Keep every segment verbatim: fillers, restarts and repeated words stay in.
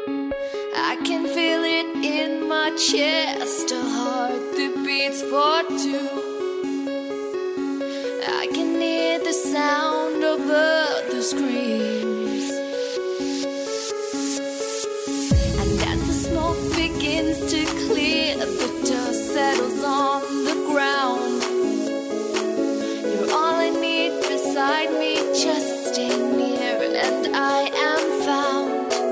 I can feel it in my chest, a heart that beats for two. I can hear the sound of other screams, and as the smoke begins to clear, the dust settles on the ground. You're all I need beside me, just stay near and I am found.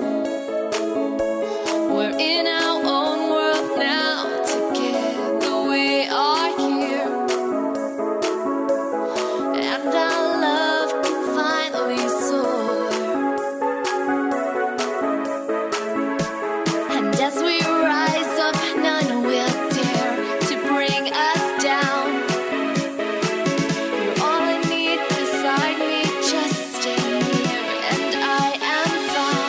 We're in our own world now, together we are here, and our love can finally soar. And as we rise up, none will dare to bring us down. You're all I need beside me, just stay near and I am found.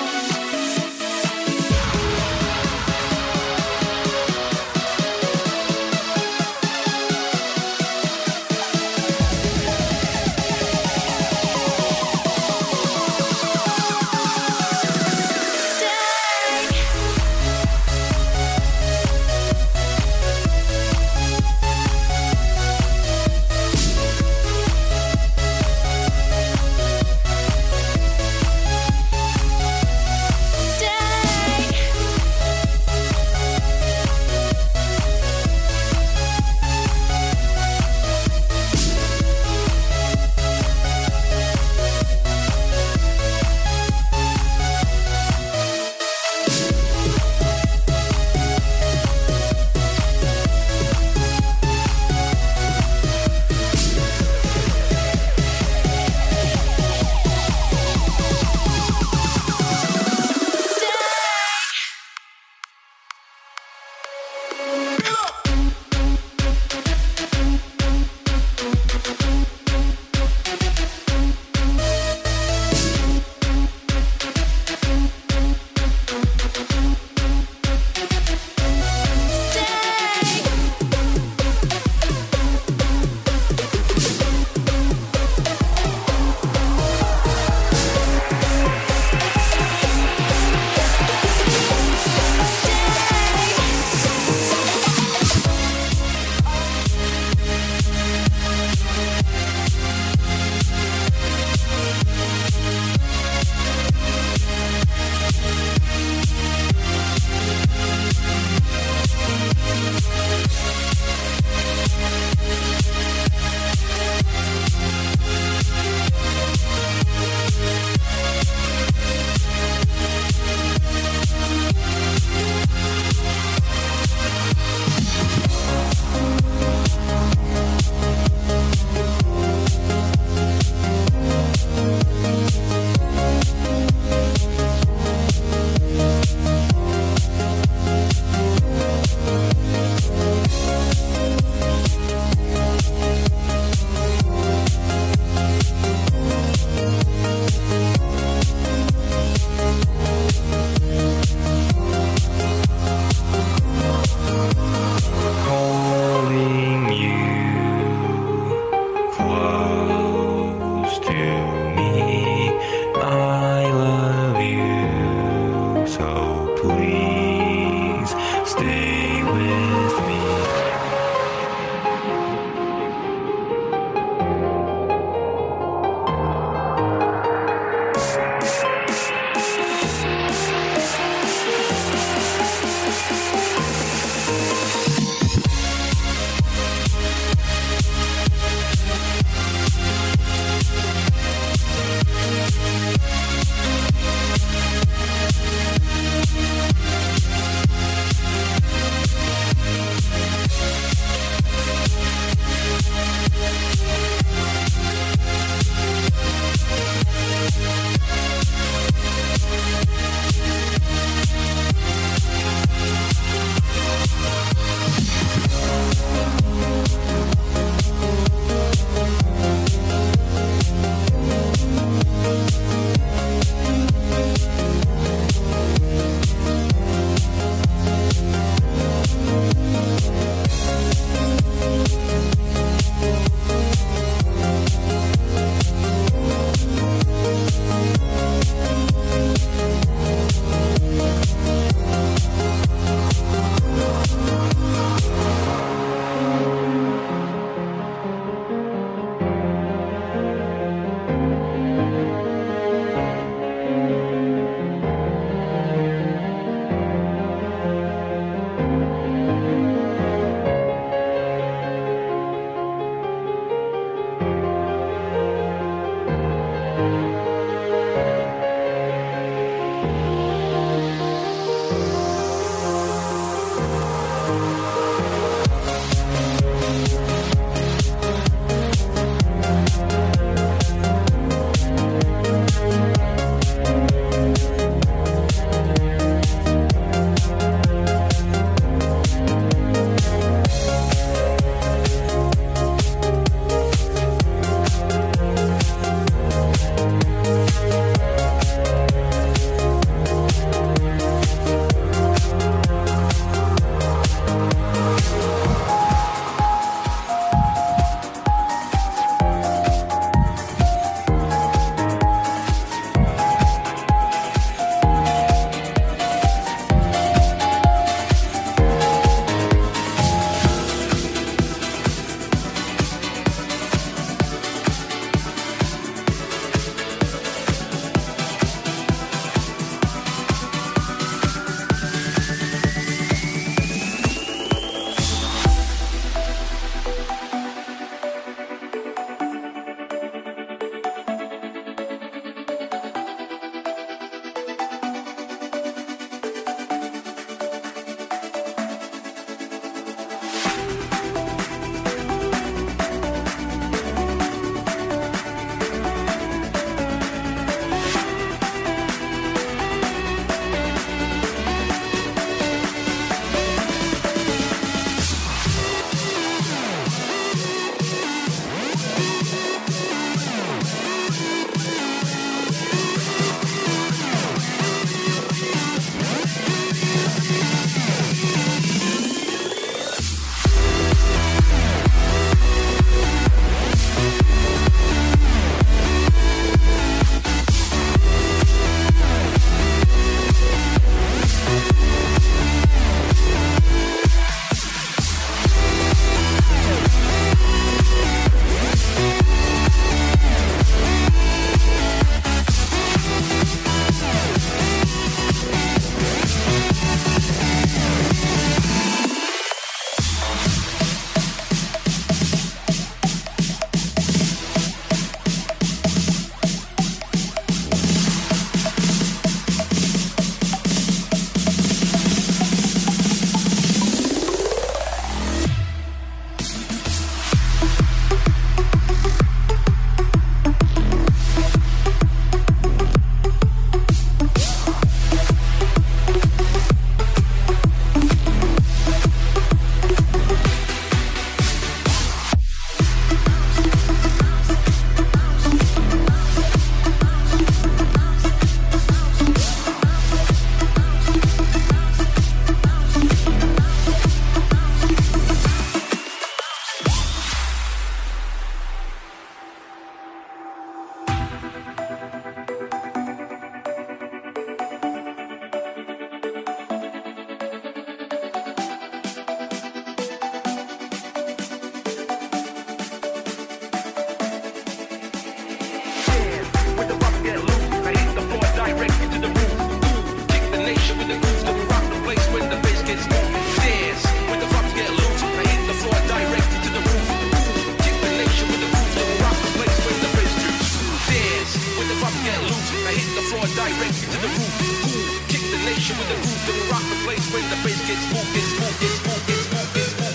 with the groove, then we rock the place when the bass gets moving. Dance when the drums get loose. I hit the floor directly to the roof. Kick the nation with the groove, then we rock the place when the bass gets dance when the drums get loose. I hit the floor directly to the roof. Kick the nation with the groove, then we rock the place when the bass gets moved, gets moved, gets moved, gets moved, gets moved, gets moved.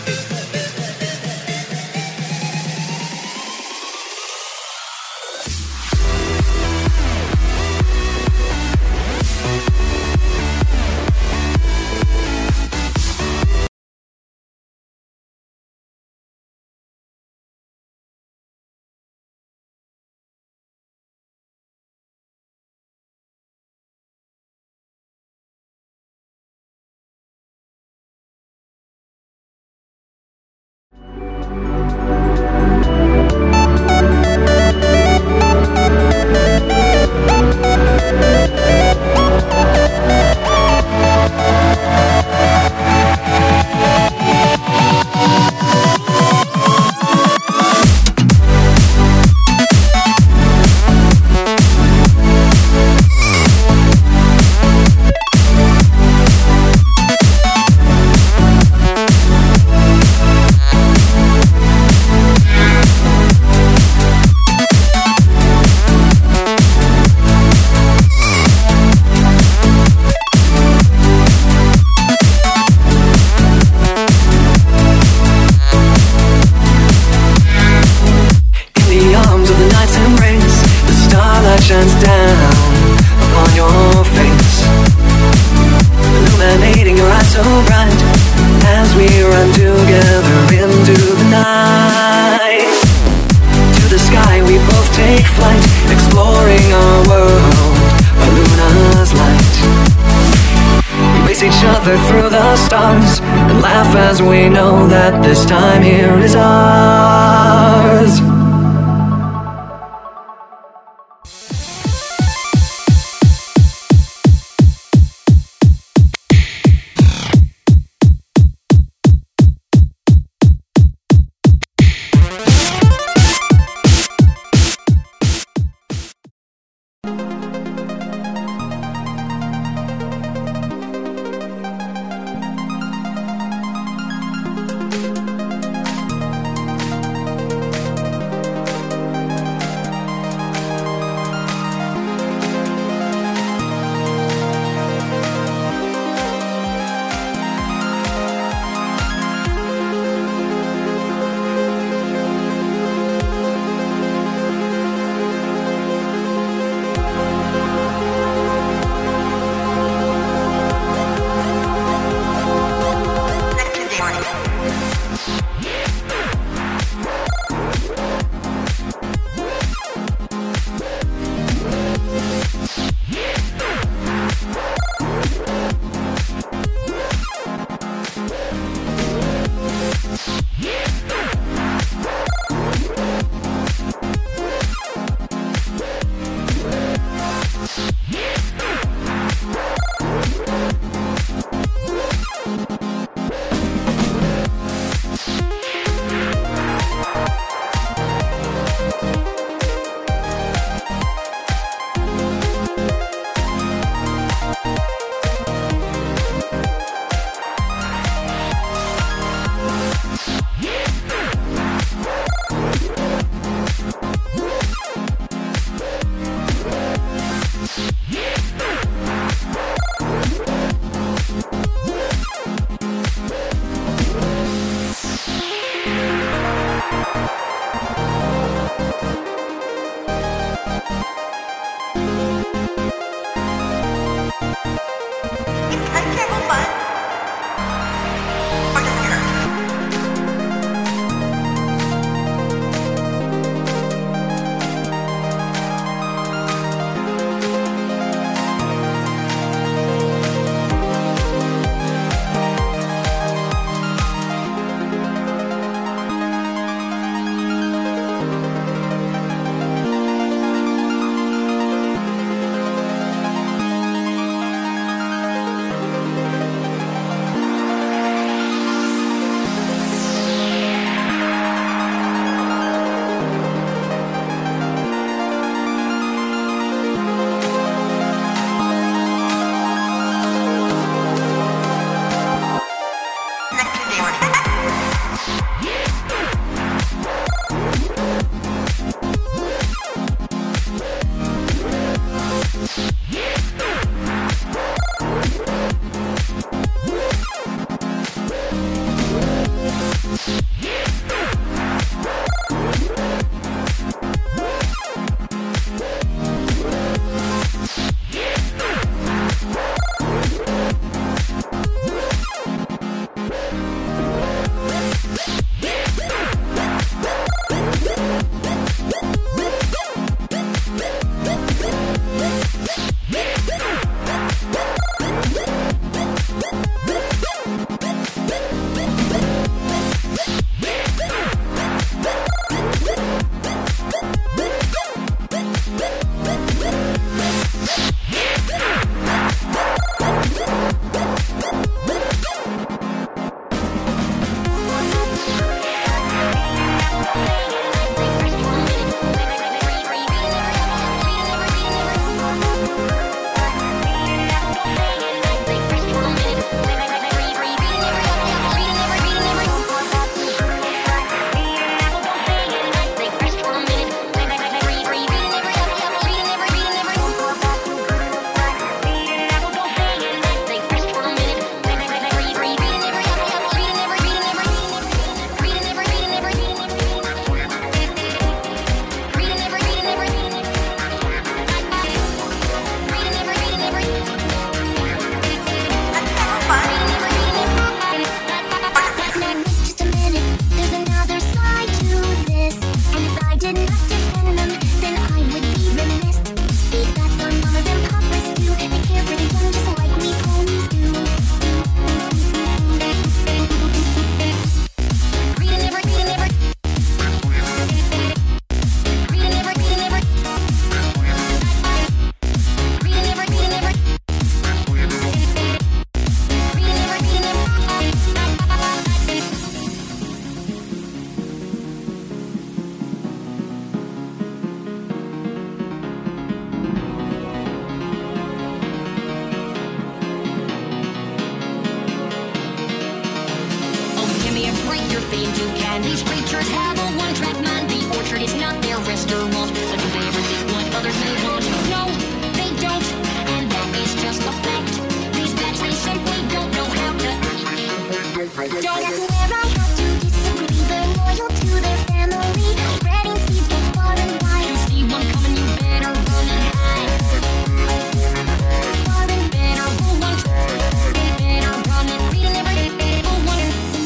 Through the stars and laugh as we know that this time here is ours. you can. These creatures have a one-track mind. The orchard is not their restaurant. But do they ever think what others may want? No, they don't. And that is just a fact. These bats, they simply don't know how to act. Don't That's where I have to disagree. They're loyal to their family, spreading seeds both far and wide. You see one coming, you better run and hide. Far and Better run one. Better run and read and never hit for one.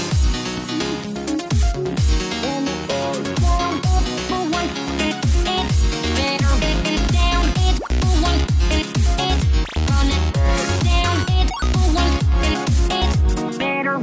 Down it for one. It better down it for one. It run it down it for one. It better.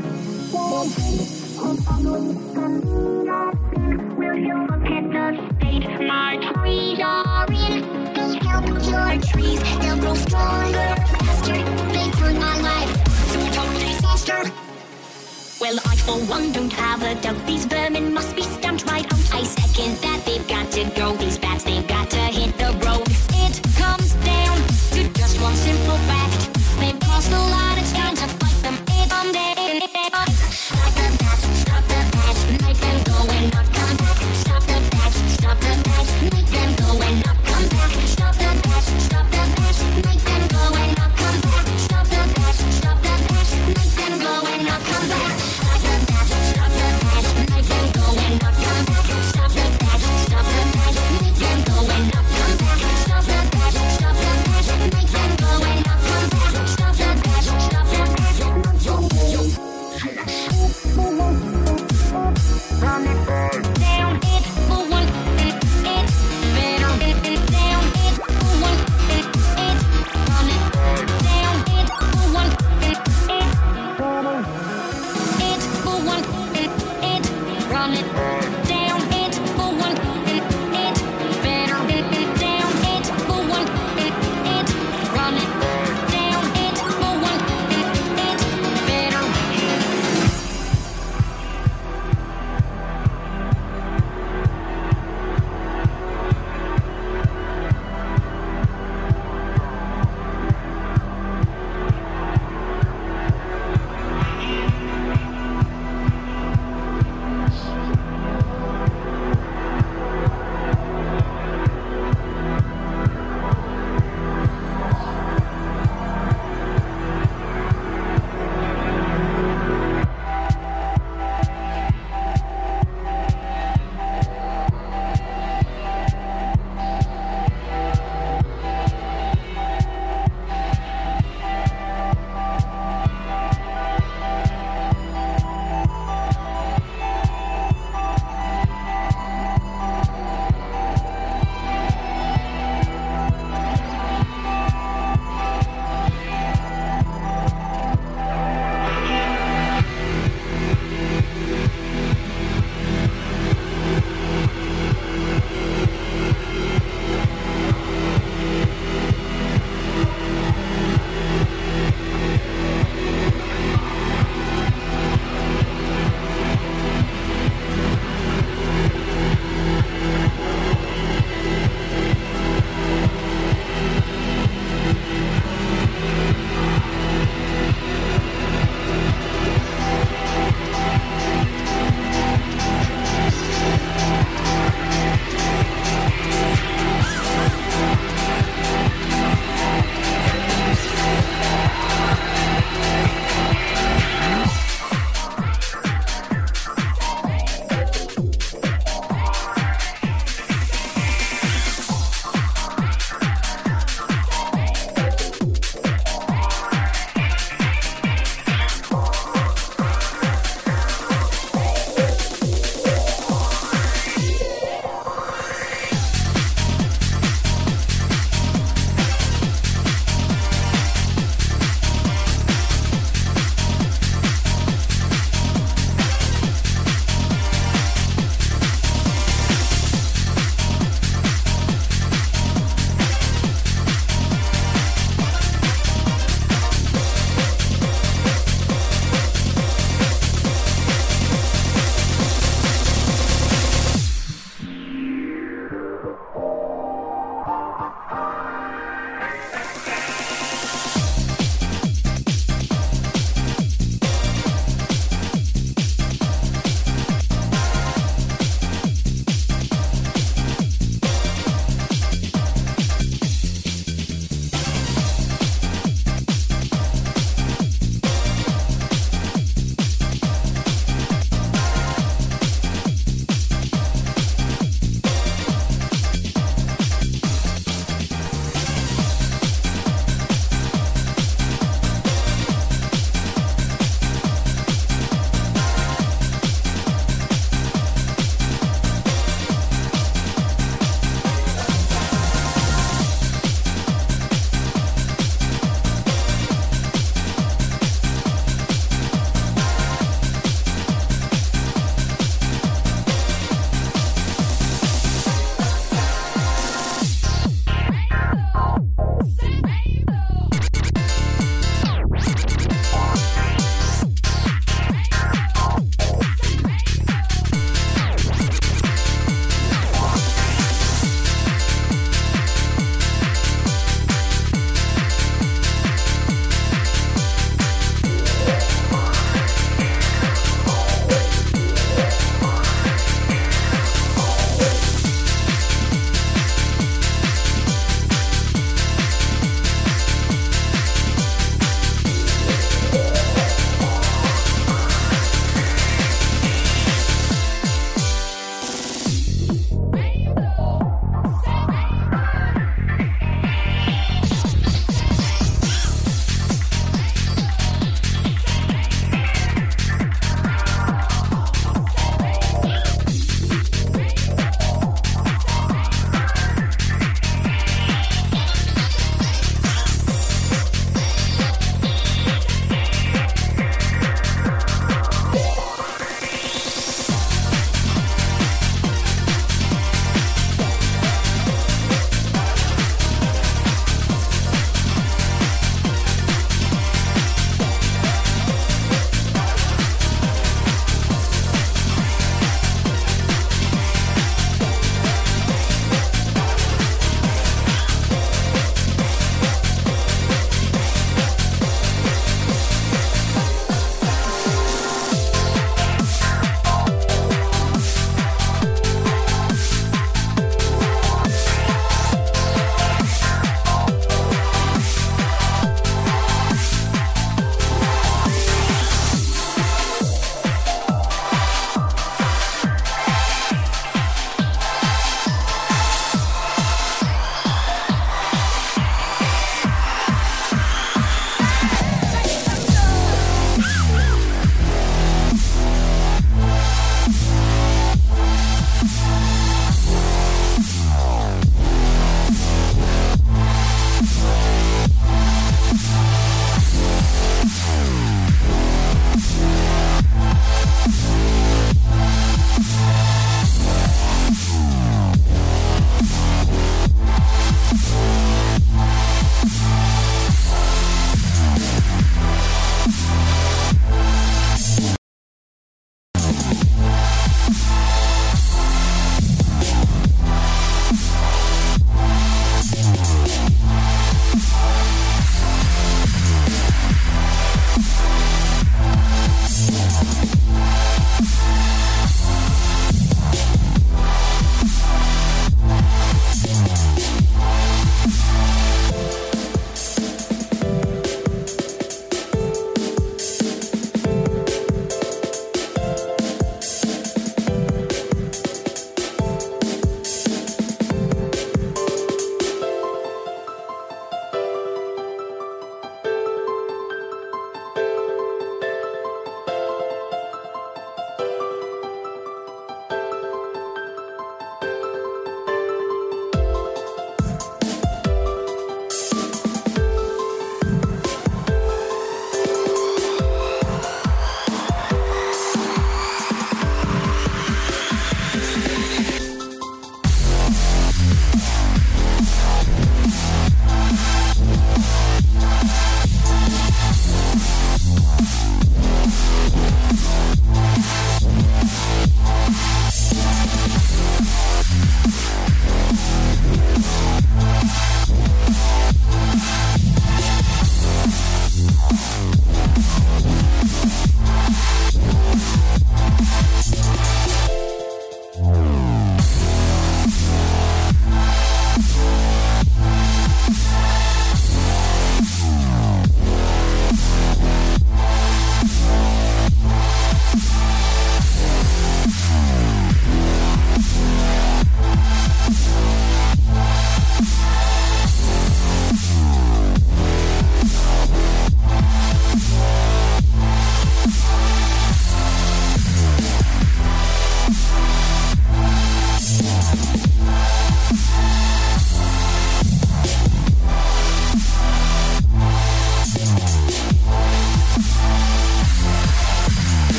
will you look at the state my trees are in? Help your trees, they'll grow stronger, faster. They turned my life to a total disaster. Well, I for one don't have a doubt. These vermin must be stamped right out. I second that they've got to go. These bats, they've got to hit the road. It comes down to just one simple fact. They've crossed the line, it's time to fight them. It's on day. Stop the bats, stop the bats, make them go and not come back. Stop the bats, stop the bats, make them go and not come back. Stop the bats, stop the bats, make them go and not come back. Stop the bats, stop the bats, make them go and not come back. Stop the bats, stop the bats, make them go and not come back. Stop the bats,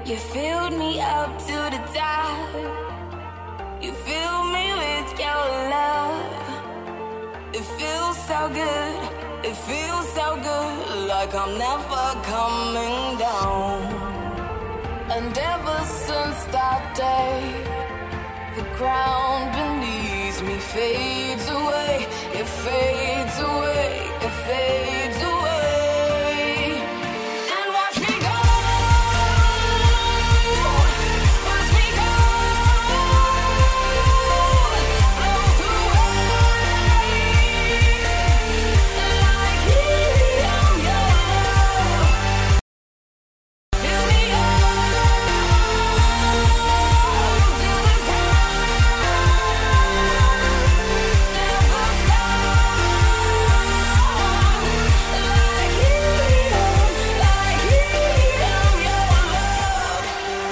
You filled me up to the top. You fill me with your love. It feels so good. It feels so good, like I'm never coming down. And ever since that day, the ground beneath me fades away. It fades away. It fades away. And watch me go. Watch me go. Float away. Like helium, your love. Fill me up till the never stop. Like helium, like helium, your love.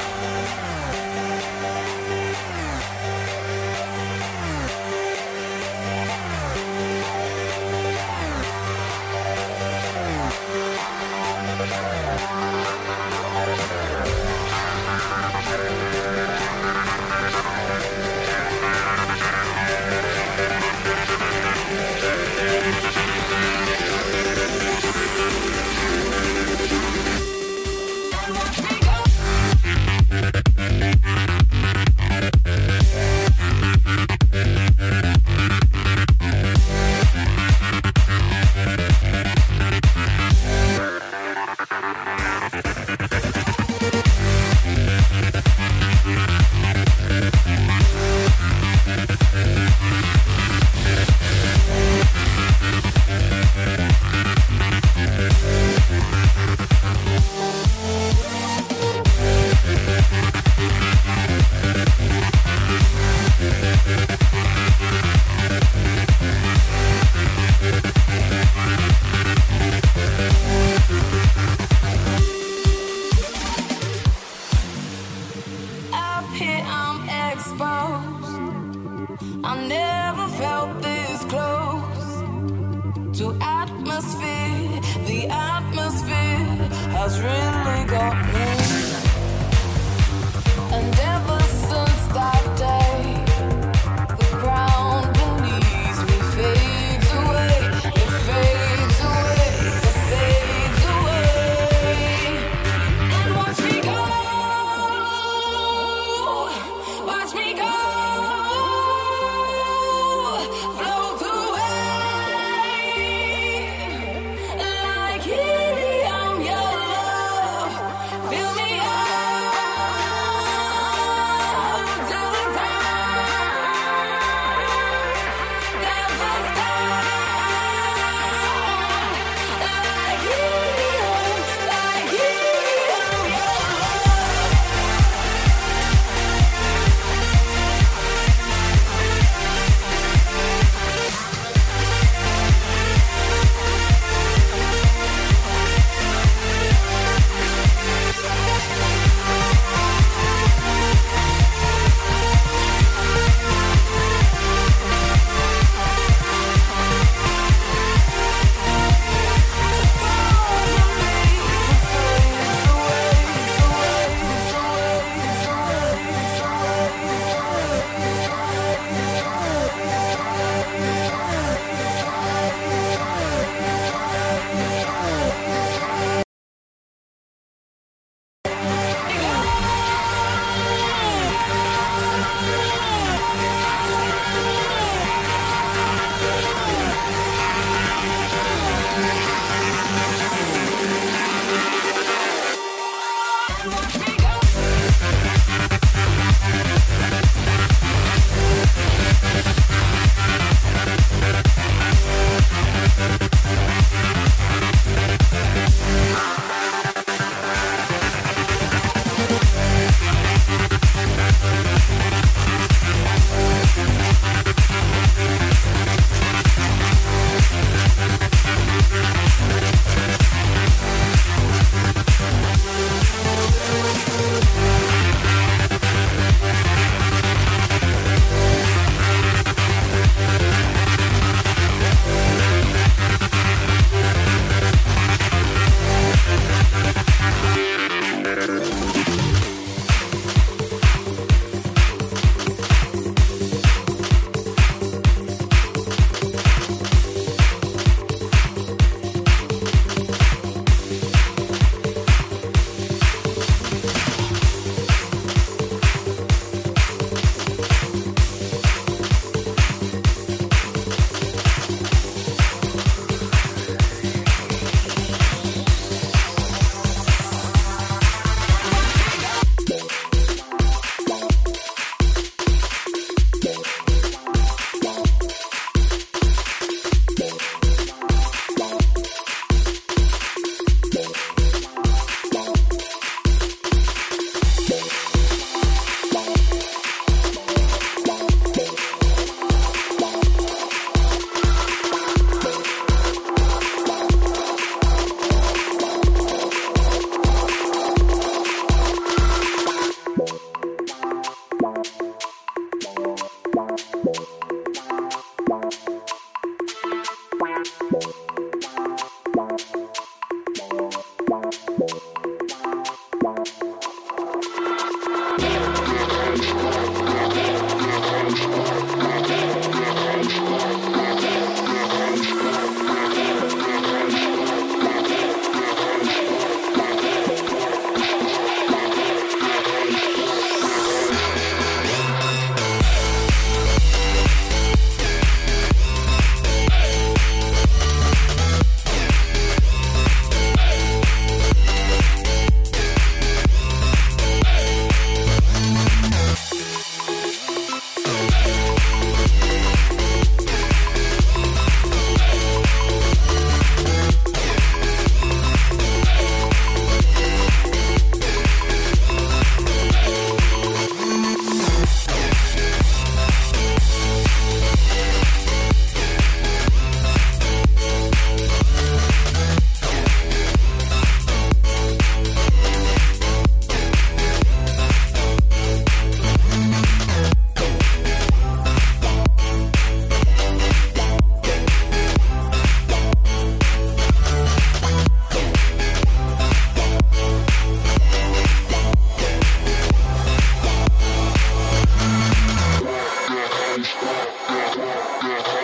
And watch me go. Up here I'm exposed. I never felt this close to atmosphere. The atmosphere has really got me. And ever since that day, the ground beneath me fades away. It fades away. It fades away. And watch me go. Watch me go. Float away. Like helium, your love. Fill me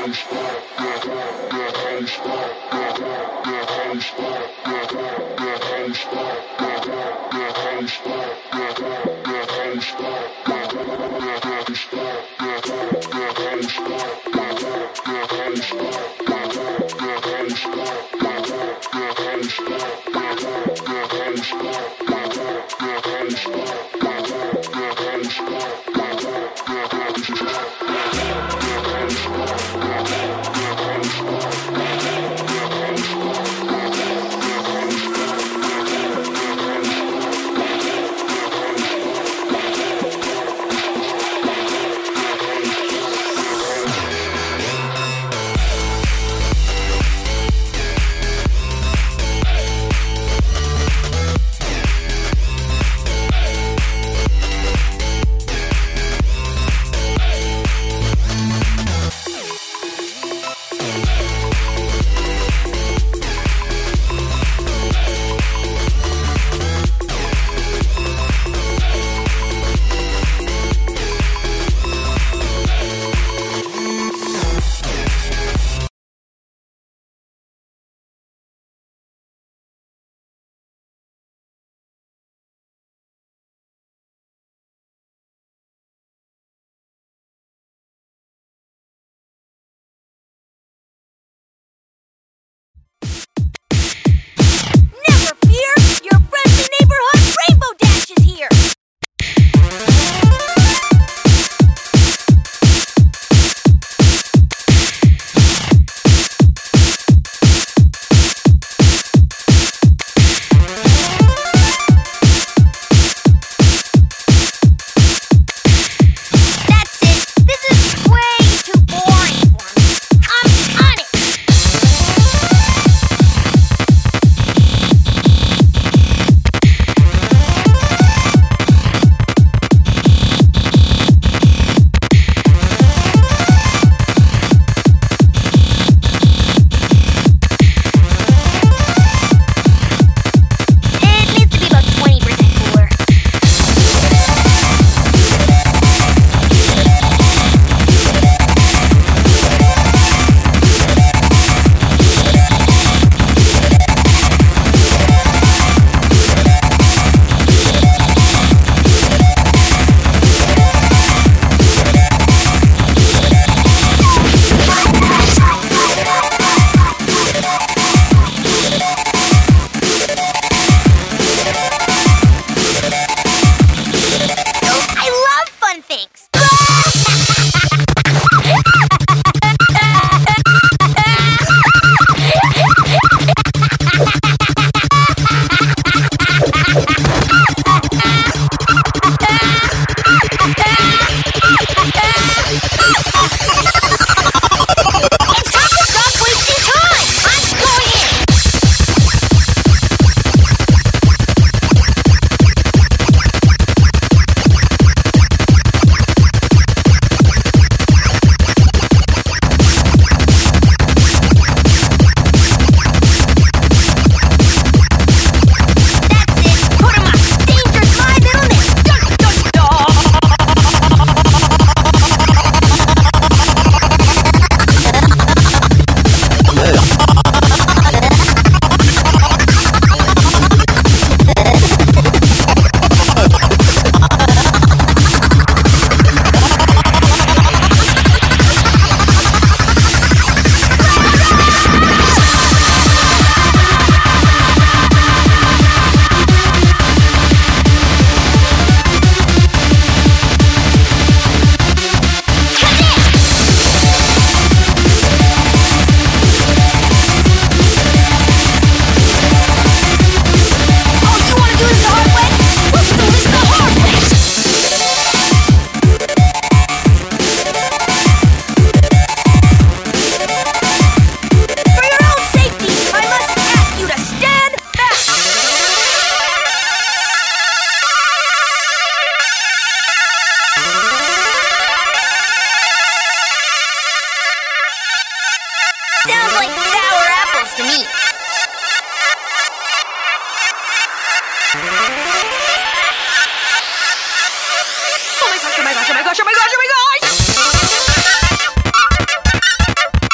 gosh, oh my gosh, oh my gosh, oh my gosh!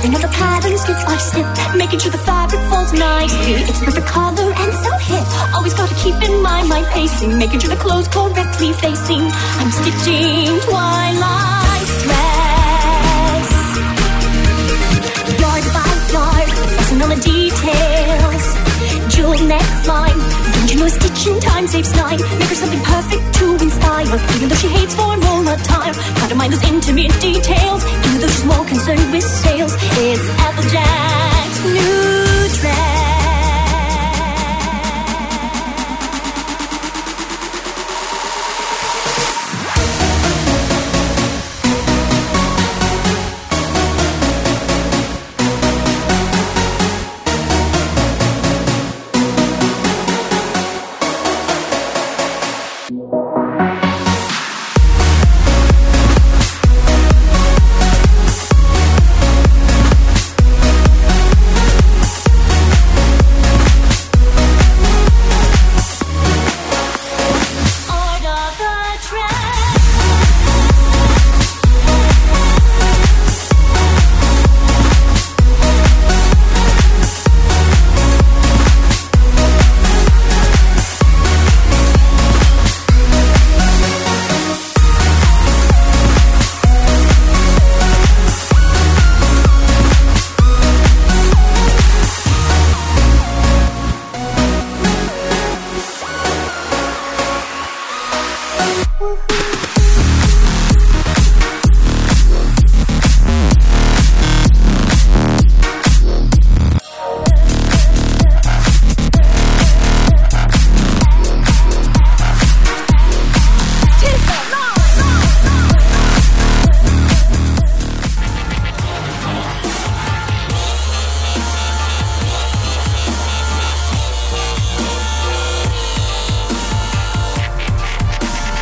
Adding all the patterns step by step, making sure the fabric falls nicely. It's a perfect color and so hip. Always gotta keep in mind my pacing, making sure the clothes correctly facing. I'm stitching Twilight's dress, yard by yard, focusing on the details. Jewel neckline, don't you know stitching time saves time? Make her something perfect to inspire, even though she hates formal attire. Try to mind those intimate details, even though she's more concerned with sales. It's Applejack